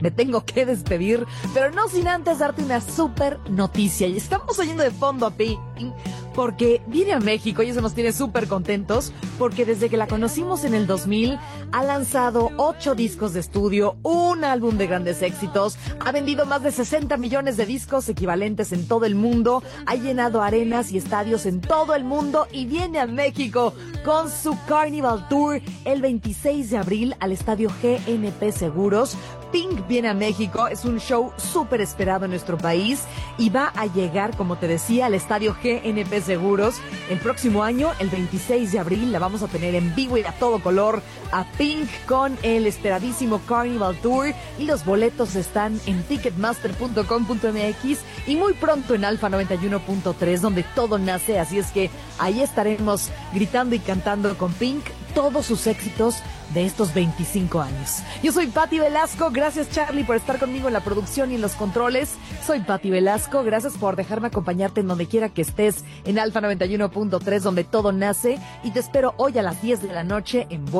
Me tengo que despedir, pero no sin antes darte una súper noticia. Y estamos oyendo de fondo a Pink porque viene a México y eso nos tiene súper contentos, porque desde que la conocimos en el 2000 ha lanzado 8 discos de estudio, un álbum de grandes éxitos, ha vendido más de 60 millones de discos equivalentes en todo el mundo, ha llenado arenas y estadios en todo el mundo y viene a México con su Carnival Tour el 26 de abril al estadio GNP Seguros. Pink viene a México, es un show súper esperado en nuestro país y va a llegar, como te decía, al estadio GNP Seguros el próximo año, el 26 de abril. La vamos a tener en vivo y a todo color a Pink con el esperadísimo Carnival Tour, y los boletos están en ticketmaster.com.mx y muy pronto en Alfa 91.3, donde todo nace. Así es que ahí estaremos gritando y cantando con Pink todos sus éxitos de estos 25 años. Yo soy Pati Velasco, gracias Charlie por estar conmigo en la producción y en los controles. Soy Pati Velasco, gracias por dejarme acompañarte en donde quiera que estés en Alfa 91.3, donde todo nace, y te espero hoy a las 10 de la noche en